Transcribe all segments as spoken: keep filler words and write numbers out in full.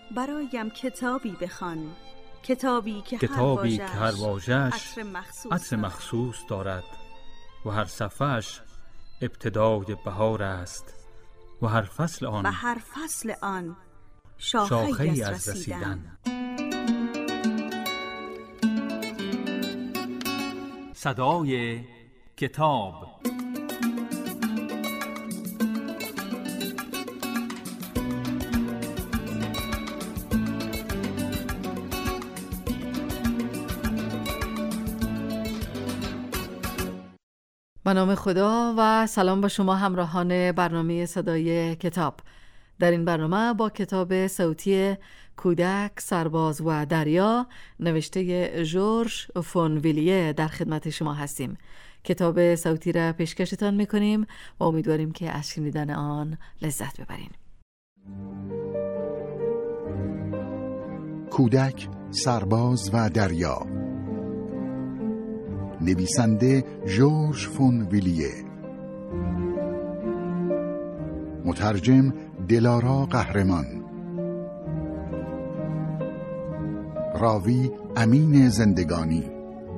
برایم کتابی بخوان، کتابی که کتابی که هر واژه‌اش عطر مخصوص, عطر مخصوص دارد و هر صفحه‌اش ابتدای بهار است و هر فصل آن و هر فصل آن شاخه‌ای شاخه‌ای از از رسیدن, رسیدن. صدای کتاب. به نام خدا و سلام به شما همراهان برنامه صدای کتاب. در این برنامه با کتاب صوتی کودک، سرباز و دریا نوشته ژورژ فونویلیه در خدمت شما هستیم. کتاب صوتی را پیشکشتان میکنیم و امیدواریم که از شنیدن آن لذت ببرین. کودک، سرباز و دریا، نویسنده ژورژ فونویلیه، مترجم دلارا قهرمان، راوی امین زندگانی.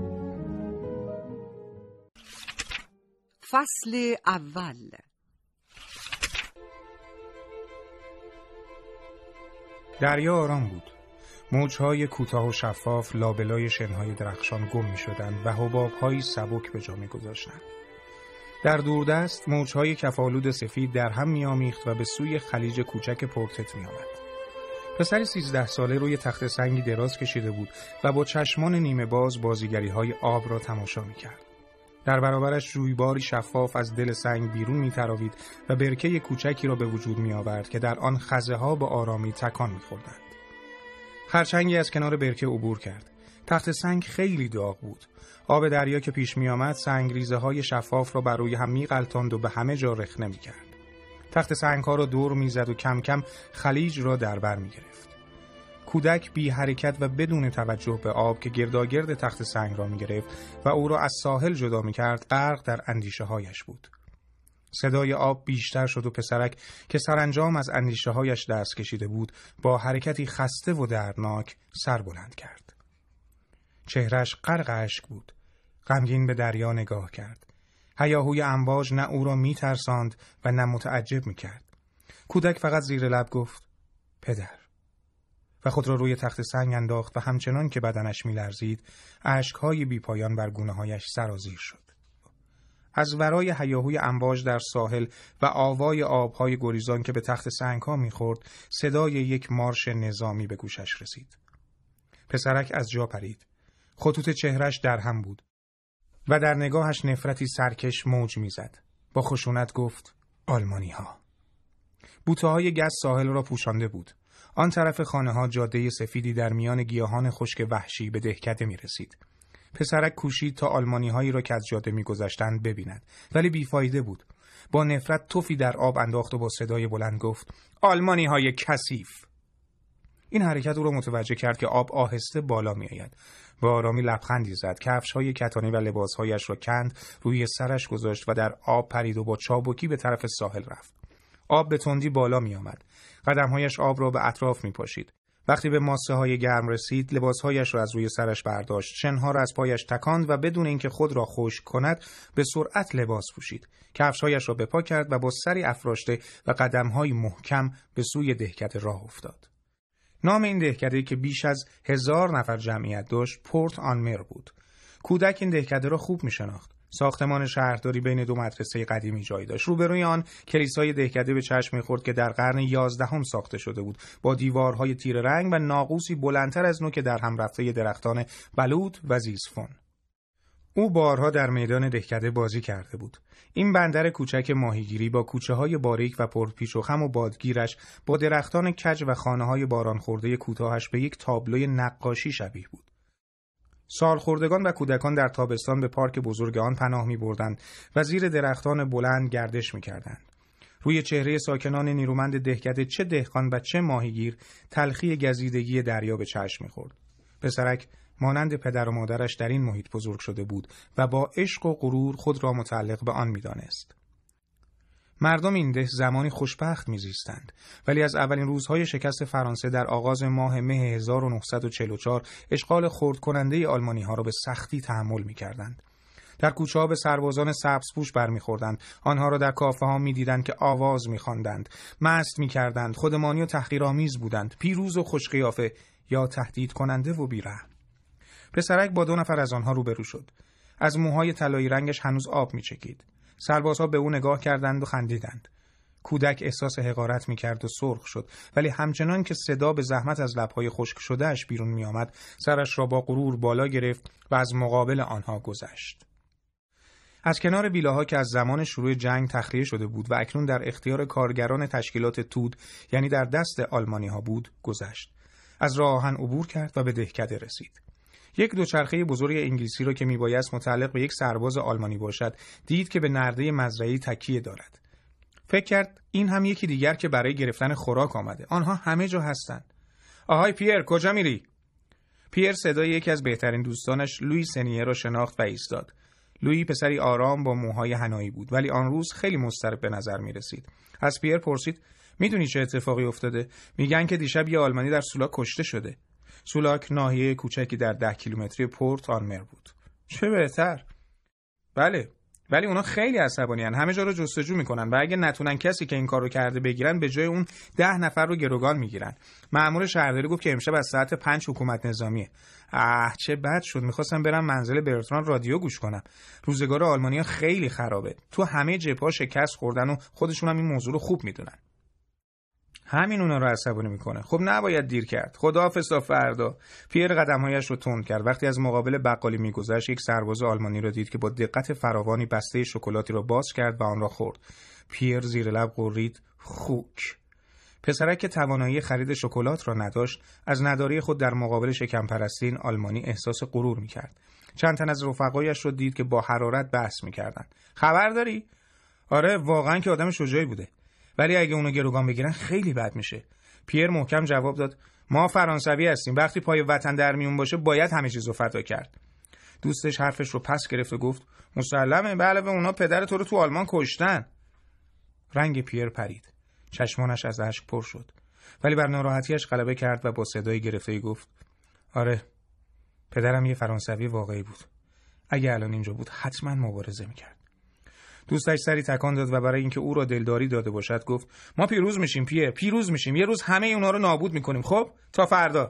فصل اول. دریا آرام بود. موجهای کوتاه و شفاف لابلای شنهای درخشان گم می شدند و حباب‌های سبک به جا می گذاشتند. در دوردست موجهای کفالود سفید در هم می آمیخت و به سوی خلیج کوچک پورتت می آمد. پسری سیزده ساله روی تخت سنگی دراز کشیده بود و با چشمان نیمه باز بازیگری های آب را تماشا می کرد. در برابرش جویباری شفاف از دل سنگ بیرون می تراوید و برکه کوچکی را به وجود می آورد که در آن خزه ها با آرامی تکان می خوردند. خرچنگی از کنار برکه عبور کرد. تخت سنگ خیلی داغ بود. آب دریا که پیش می آمد سنگریزه های شفاف را بر روی هم می غلطاند و به همه جا رخنه می کرد. تخت سنگ ها را دور می زد و کم کم خلیج را در بر می گرفت. کودک بی حرکت و بدون توجه به آب که گرداگرد تخت سنگ را می گرفت و او را از ساحل جدا می کرد غرق در اندیشه هایش بود. صدای آب بیشتر شد و پسرک که سرانجام از اندیشه هایش دست کشیده بود با حرکتی خسته و دردناک سر بلند کرد. چهرش غرق اشک بود. غمگین به دریا نگاه کرد. هیاهوی امواج نه او را می ترساند و نه متعجب می کرد. کودک فقط زیر لب گفت پدر و خود را روی تخت سنگ انداخت و همچنان که بدنش می لرزید اشکهای بی پایان بر گونه هایش سرازیر شد. از ورای هیاهوی امواج در ساحل و آوای آبهای گریزان که به تخت سنگ ها می خورد صدای یک مارش نظامی به گوشش رسید. پسرک از جا پرید. خطوط چهرش در هم بود و در نگاهش نفرتی سرکش موج می زد. با خشونت گفت آلمانی ها. بوته های گز ساحل را پوشانده بود. آن طرف خانه ها جاده سفیدی در میان گیاهان خشک وحشی به دهکده می رسید. پسرک کوشید تا آلمانی هایی را که از جاده می گذشتند ببیند ولی بیفایده بود. با نفرت توفی در آب انداخت و با صدای بلند گفت آلمانی های کثیف. این حرکت او را متوجه کرد که آب آهسته بالا می آید. با آرامی لبخندی زد. کفش های کتانی و لباس هایش را کند، روی سرش گذاشت و در آب پرید و با چابکی به طرف ساحل رفت. آب به تندی بالا می آمد. قدمهایش آب را به اطراف می پاشید. وقتی به ماسه های گرم رسید لباسهایش را از روی سرش برداشت، شنها را از پایش تکاند و بدون اینکه خود را خشک کند به سرعت لباس پوشید. کفشهایش را به پا کرد و با سری افراشته و قدمهای محکم به سوی دهکده راه افتاد. نام این دهکده که بیش از هزار نفر جمعیت داشت پورت آن مر بود. کودک این دهکده را خوب می شناخت. ساختمان شهرداری بین دو مدرسه قدیمی جای داشت. روبروی آن کلیسای دهکده به چشم می‌خورد که در قرن یازدهم ساخته شده بود، با دیوارهای تیره رنگ و ناقوسی بلندتر از نوک در هم رفته درختان بلوط و زیسفون. او بارها در میدان دهکده بازی کرده بود. این بندر کوچک ماهیگیری با کوچه‌های باریک و پرپیچ و خم و بادگیرش با درختان کج و خانه‌های باران خورده کوتاهش به یک تابلوی نقاشی شبیه بود. سالخوردگان و کودکان در تابستان به پارک بزرگ آن پناه می بردند و زیر درختان بلند گردش می کردند. روی چهره ساکنان نیرومند دهکده چه دهقان و چه ماهیگیر تلخی گزیدگی دریا به چشم می خورد. پسرک مانند پدر و مادرش در این محیط بزرگ شده بود و با عشق و غرور خود را متعلق به آن می دانست. مردم این ده زمانی خوشبخت میزیستند، ولی از اولین روزهای شکست فرانسه در آغاز ماه مه هزار و نهصد و چهل و چهار اشغال خرد کننده آلمانی ها را به سختی تحمل میکردند. در کوچه ها به سربازان سبزپوش برمیخوردند، آنها را در کافه ها میدیدند که آواز میخواندند، مست میکردند، خودمانی و تحقیرآمیز بودند، پیروز و خوشقیافه یا تهدید کننده و بی‌رحم. پسرک با دو نفر از آنها روبرو شد. از موهای طلایی رنگش هنوز آب میچکید. سربازها به او نگاه کردند و خندیدند. کودک احساس حقارت میکرد و سرخ شد، ولی همچنان که صدا به زحمت از لبهای خشک شدهش بیرون میآمد، سرش را با غرور بالا گرفت و از مقابل آنها گذشت. از کنار بیلاها که از زمان شروع جنگ تخلیه شده بود و اکنون در اختیار کارگران تشکیلات تود، یعنی در دست آلمانی ها بود، گذشت. از راه آهن عبور کرد و به دهکده رسید. یک دوچرخه بزرگ انگلیسی را که میبایست متعلق به یک سرباز آلمانی باشد، دید که به نرده مزرعه‌ای تکیه دارد. فکر کرد این هم یکی دیگر که برای گرفتن خوراک آمده. آنها همه جا هستند. آهای پیر، کجا میری؟ پیر صدای یکی از بهترین دوستانش لوئی سنیه را شناخت و ایستاد. لوئی پسری آرام با موهای حنایی بود، ولی آن روز خیلی مضطرب به نظر می رسید. از پیر پرسید: میدونی چه اتفاقی افتاده؟ میگن که دیشب یه آلمانی در سولاک کشته شده. سولاک ناحیه کوچکی در ده کیلومتری پورت آنمر بود. چه بهتر. بله، ولی اونا خیلی عصبانیان، همه جا رو جستجو میکنن و اگه نتونن کسی که این کارو کرده بگیرن، به جای اون ده نفر رو گروگان میگیرن. مأمور شهرداری گفت که امشب از ساعت پنج حکومت نظامیه. اه چه بد شد، میخواستم برم منزل برتران رادیو گوش کنم. روزگار آلمانیا خیلی خرابه، تو همه جبهه‌ها شکست خوردن و خودشون هم این موضوع رو خوب میدونن. همین اونا رو عصبانی میکنه. خب نباید دیر کرد. خداحافظ تا فردا. پیر قدمهایش رو تند کرد. وقتی از مقابل بقالی میگذشت، یک سرباز آلمانی را دید که با دقت فراوانی بسته شکلاتی را باز کرد و آن را خورد. پیر زیر لب غرید: خوک. پسرک که توانایی خرید شکلات را نداشت، از نداری خود در مقابل شکم پرستی این آلمانی احساس غرور میکرد. چند تن از رفقایش رو دید که با حرارت بحث میکردند. خبر داری؟ آره، واقعا که آدم شجاعی بوده. ولی اگه اونو گروگان بگیرن خیلی بد میشه. پیر محکم جواب داد: ما فرانسوی هستیم، وقتی پای وطن در میون باشه باید همه چیزو فدا کرد. دوستش حرفش رو پس گرفت و گفت: مسلمه، به علاوه اونا پدر تو رو تو آلمان کشتن. رنگ پیر پرید، چشمانش از اشک پر شد، ولی بر ناراحتیش غلبه کرد و با صدای گرفته‌ای گفت: آره، پدرم یه فرانسوی واقعی بود. اگه الان اینجا بود حتما مبارزه میکرد. دوستش سری تکان داد و برای اینکه او را دلداری داده باشد گفت: ما پیروز میشیم پیر، پیروز میشیم. یه روز همه اونا رو نابود میکنیم. خب تا فردا.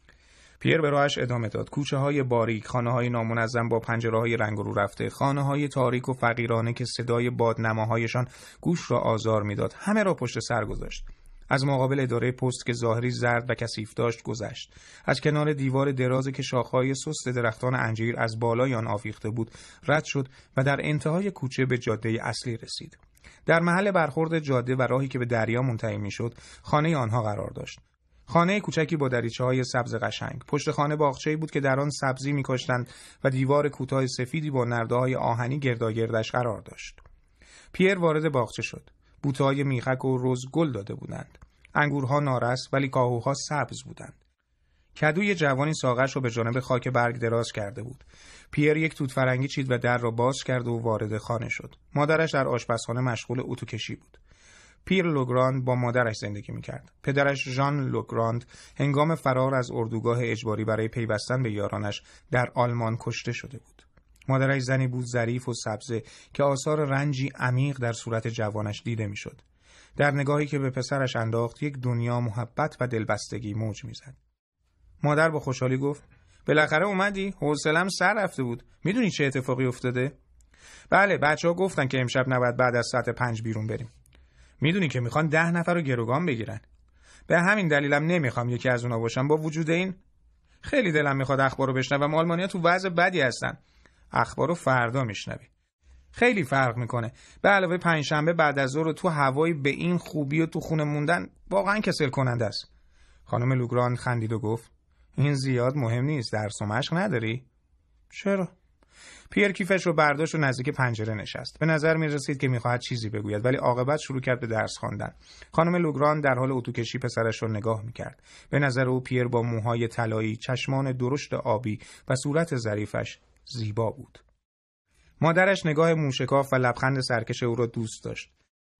پیر به راهش ادامه داد. کوچه های باریک، خانه های نامنظم با پنجره های رنگ رو رفته، خانه های تاریک و فقیرانه که صدای بادنماهایشان گوش را آزار میداد، همه را پشت سر گذاشت. از مقابل اداره پست که ظاهری زرد و کثیف داشت گذشت. از کنار دیوار درازی که شاخه‌های سست درختان انجیر از بالای آن آویخته بود رد شد و در انتهای کوچه به جاده اصلی رسید. در محل برخورد جاده و راهی که به دریا منتهی می‌شد، خانه آنها قرار داشت. خانه کوچکی با دریچه‌های سبز قشنگ. پشت خانه باغچه‌ای بود که در آن سبزی می‌کاشتند و دیوار کوتاه سفیدی با نرده‌های آهنی گرداگردش قرار داشت. پیر وارد باغچه شد. بوته‌های میخک و رز گل داده بودند. انگورها نارس ولی کاهوها سبز بودند. کدوی جوانی ساقش رو به جانب خاک برگ دراز کرده بود. پیر یک توت فرنگی چید و در را باز کرد و وارد خانه شد. مادرش در آشپزخانه مشغول اتو کشی بود. پیر لوگراند با مادرش زندگی میکرد. پدرش ژان لوگراند هنگام فرار از اردوگاه اجباری برای پیوستن به یارانش در آلمان کشته شده بود. مادرش زنی بود ظریف و سبزه که آثار رنجی عمیق در صورت جوانش دیده میشد. در نگاهی که به پسرش انداخت یک دنیا محبت و دلبستگی موج میزد. مادر با خوشحالی گفت: بالاخره اومدی؟ حوصله‌ام سر رفته بود. میدونی چه اتفاقی افتاده؟ بله، بچه‌ها گفتن که امشب نباید بعد از ساعت پنج بیرون بریم. میدونی که میخوان ده نفر رو گروگان بگیرن. به همین دلیلم نمیخوام یکی از اونا باشم. با وجود این خیلی دلم میخواد اخبارو بشنوم. آلمانیا تو وضع بدی هستن. اخبارو فردا میشنوی. خیلی فرق میکنه. به علاوه پنجشنبه بعد از ظهر تو هوایی به این خوبی و تو خونه موندن واقعا کسل کننده است. خانم لوگراند خندید و گفت: این زیاد مهم نیست. درس و مشق نداری؟ چرا؟ پیر کیفش رو برداشت و نزدیک پنجره نشست. به نظر می رسید که میخواهد چیزی بگوید، ولی عاقبت شروع کرد به درس خواندن. خانم لوگراند در حال اتوکشی پسرش رو نگاه میکرد. به نظر او پیر با موهای طلایی، چشمان درشت آبی و صورت ظریفش زیبا بود. مادرش نگاه موشکاف و لبخند سرکش او را دوست داشت.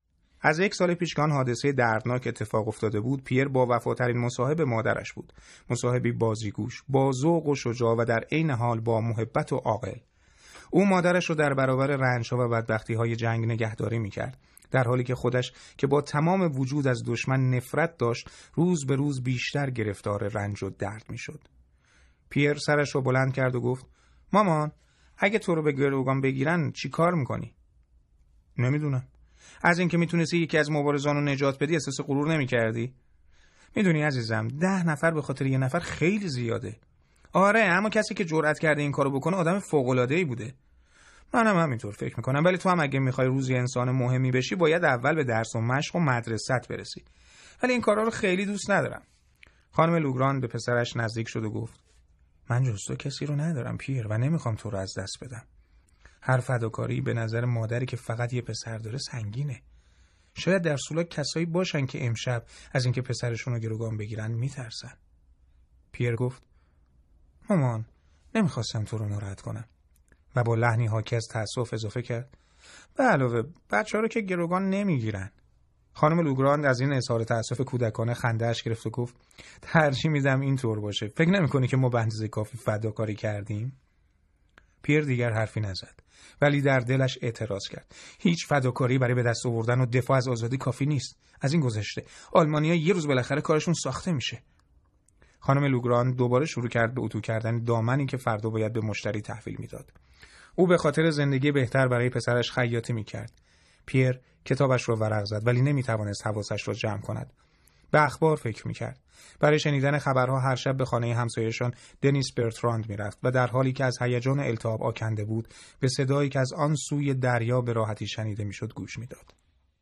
از یک سال پیش که آن حادثه دردناک اتفاق افتاده بود، پیر با وفاترین مصاحب مادرش بود. مصاحبی بازیگوش، با ذوق و شجاع و در عین حال با محبت و عاقل. او مادرش رو در برابر رنج‌ها و بدبختی‌های جنگ نگهداری می‌کرد، در حالی که خودش که با تمام وجود از دشمن نفرت داشت، روز به روز بیشتر گرفتار رنج و درد می‌شد. پیر سرش رو بلند کرد و گفت: مامان، اگه تو رو به گروگان بگیرن چی کار می‌کنی؟ نمی‌دونم. از اینکه میتونستی یکی از مبارزان رو نجات بدی احساس غرور نمی‌کردی؟ میدونی عزیزم، ده نفر به خاطر یه نفر خیلی زیاده. آره، اما کسی که جرأت کرده این کارو بکنه آدم فوق‌العاده‌ای بوده. منم همینطور فکر میکنم، ولی تو هم اگه میخوای روزی انسان مهمی بشی باید اول به درس و مشق و مدرسه‌ت برسی. ولی این کارا رو خیلی دوست ندارم. خانم لوگران به پسرش نزدیک شد و گفت: من جز تو کسی رو ندارم پیر و نمیخوام تو رو از دست بدم. هر فداکاری به نظر مادری که فقط یه پسر داره سنگینه. شاید در سولاک کسایی باشن که امشب از اینکه پسرشون رو گروگان بگیرن میترسن. پیر گفت: مامان، نمیخواستم تو رو ناراحت کنم. و با لحنی حاکی از تأسف اضافه کرد: به علاوه بچه‌ها رو که گروگان نمیگیرن. خانم لوگراند از این اظهار تأسف کودکانه خنده‌اش گرفت و گفت: ترجیح میدم اینطور باشه. فکر نمی‌کنی که ما به اندازه کافی فداکاری کردیم؟ پیر دیگر حرفی نزد، ولی در دلش اعتراض کرد. هیچ فداکاری برای به دست آوردن و دفاع از آزادی کافی نیست. از این گذشته آلمانی‌ها یه روز بالاخره کارشون ساخته میشه. خانم لوگراند دوباره شروع کرد به اتو کردن دامنی که فردا باید به مشتری تحویل میداد. او به خاطر زندگی بهتر برای پسرش خیاطی میکرد. پیر کتابش رو ورق زد، ولی نمیتوانست حواسش را جمع کند. به اخبار فکر میکرد. برای شنیدن خبرها هر شب به خانه همسایه‌شان دنیس برتراند میرفت و در حالی که از هیجان التهاب آکنده بود، به صدایی که از آن سوی دریا به راحتی شنیده میشد گوش میداد.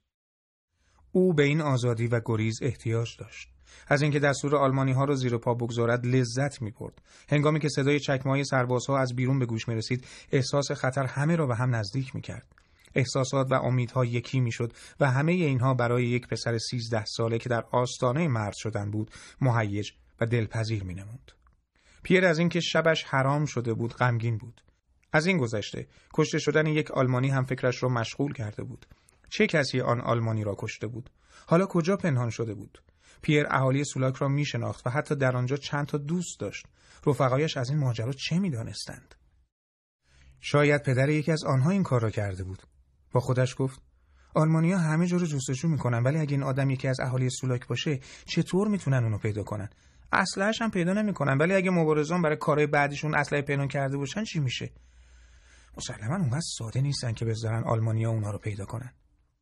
او به این آزادی و گریز احتیاج داشت. از اینکه دستور آلمانی‌ها را زیر پا بگذارد لذت می‌برد. هنگامی که صدای چکمه‌های سربازها از بیرون به گوش می‌رسید، احساس خطر همه را به هم نزدیک می‌کرد. احساسات و امیدها یکی می‌شد و همه اینها برای یک پسر سیزده ساله که در آستانه مرد شدن بود، مهیج و دلپذیر می‌نمود. پیر از اینکه شبش حرام شده بود غمگین بود. از این گذشته کشته شدن یک آلمانی هم فکرش را مشغول کرده بود. چه کسی آن آلمانی را کشته بود؟ حالا کجا پنهان شده بود؟ پیر اهالی سولاک را می شناخت و حتی در آنجا چند تا دوست داشت. رفقایش از این ماجرا چه می دانستند؟ شاید پدر یکی از آنها این کار را کرده بود. با خودش گفت: آلمانی‌ها همه جا رو جستجو می‌کنن، ولی اگه این آدم یکی از اهالی سولاک باشه چطور میتونن اونو پیدا کنن؟ اسلحه‌اش هم پیدا نمی‌کنن، ولی اگه مبارزان برای کارهای بعدیشون اسلحه پنهان کرده باشن چی میشه؟ مسلماً اونقدر ساده نیستن که بذارن آلمانی‌ها اونها رو پیدا کنن.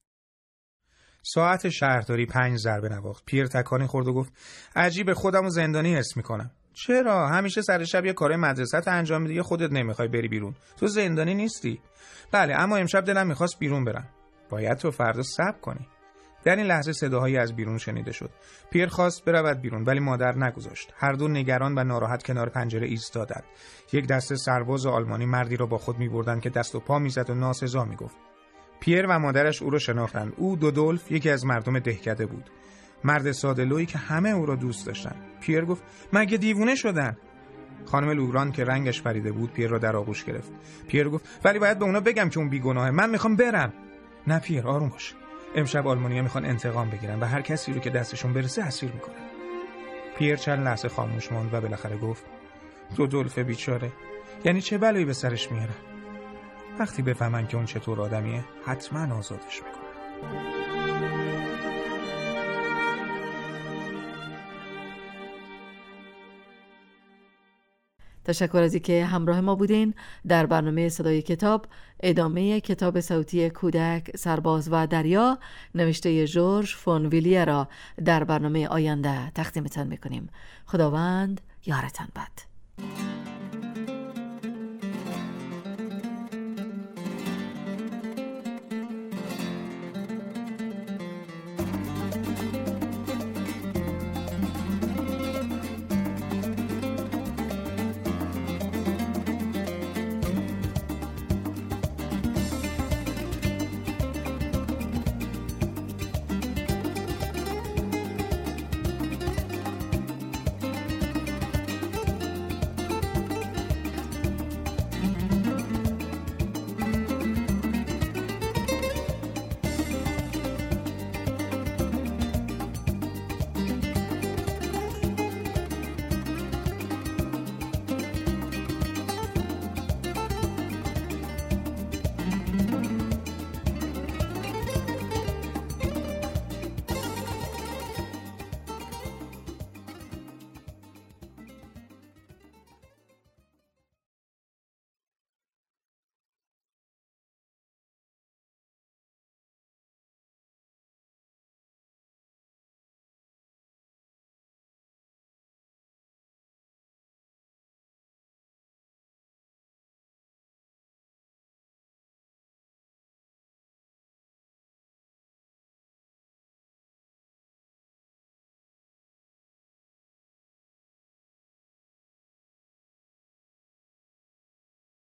ساعت شهرداری پنج ضربه نواخت. پیر تکانی خورد و گفت: عجیبه، خودمو زندانی حس میکنم. چرا؟ همیشه سر شب یه کارهای مدرسه تا انجام میدی، خودت نمیخوای بری بیرون. تو زندانی نیستی. بله، اما امشب دلم میخواست بیرون برم. باید تو فردا صبر کنی. در این لحظه صداهایی از بیرون شنیده شد. پیر خواست برود بیرون، ولی مادر نگذاشت. هر دو نگران و ناراحت کنار پنجره ایستادند. یک دسته سرباز آلمانی مردی را با خود میبردند که دست و پا میزد و ناسزا میگفت. پیر و مادرش او را شناختند. او دودولف یکی از مردم دهکده بود. مرد ساده‌لویی که همه او را دوست داشتند. پیر گفت: مگه دیوونه شدن؟ خانم لوگران که رنگش پریده بود پیر را در آغوش گرفت. پیر گفت: ولی باید به اونا بگم که اون بیگناهه. من میخوام برم. نه پیر، آروم باش. امشب آلمانی‌ها میخوان انتقام بگیرن و هر کسی رو که دستشون برسه اسیر میکنن. پیر چند لحظه خاموش ماند و بالاخره گفت: دودولف بیچاره، یعنی چه بلایی به سرش میاره؟ وقتی بفهمن که اون چطور آدمیه حتما آزادش میکنن. تشکر از اینکه همراه ما بودین در برنامه صدای کتاب. ادامه کتاب صوتی کودک، سرباز و دریا نوشته ژورژ فون ویلیه را در برنامه آینده تقدیمتان میکنیم. خداوند یارتان باد.